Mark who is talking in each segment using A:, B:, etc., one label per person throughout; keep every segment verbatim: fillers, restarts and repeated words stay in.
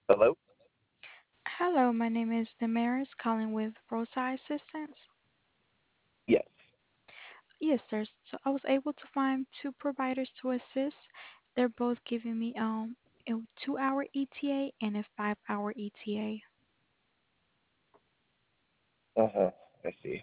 A: Hello?
B: Hello, my name is Damaris, calling with Roadside Assistance.
A: Yes.
B: Yes, sir. So I was able to find two providers to assist. They're both giving me um a two-hour E T A and a five-hour E T A.
A: Uh-huh. I see.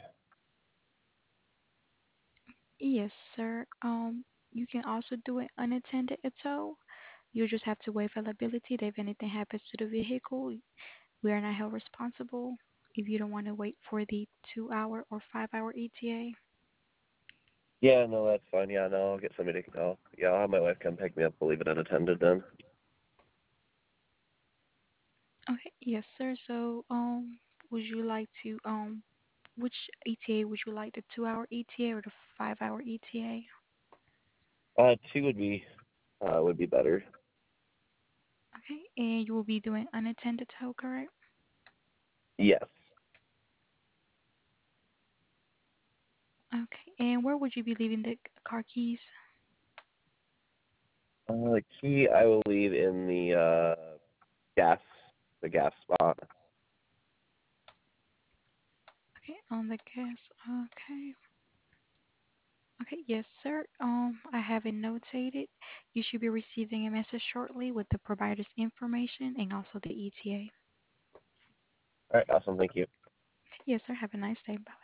B: Yes, sir. Um, you can also do it unattended at tow. You just have to wait for availability. That if anything happens to the vehicle, we are not held responsible. If you don't want to wait for the two-hour or five-hour E T A.
A: Yeah, no, that's fine. Yeah, no, I'll get somebody to call. Yeah, I'll have my wife come pick me up. We'll leave it unattended then.
B: Okay, yes, sir. So, um, would you like to, um, which E T A would you like, the two-hour E T A or the five-hour E T A?
A: Uh, two would be, uh, would be better.
B: Okay, and you will be doing unattended tow, correct?
A: Yes.
B: Okay, and where would you be leaving the car keys?
A: Uh, the key I will leave in the, uh, gas, the gas spot.
B: Okay, on the gas. Okay. Okay, yes, sir. Um, I have it notated. You should be receiving a message shortly with the provider's information and also the E T A.
A: All right, awesome. Thank you.
B: Yes, sir. Have a nice day. Bye.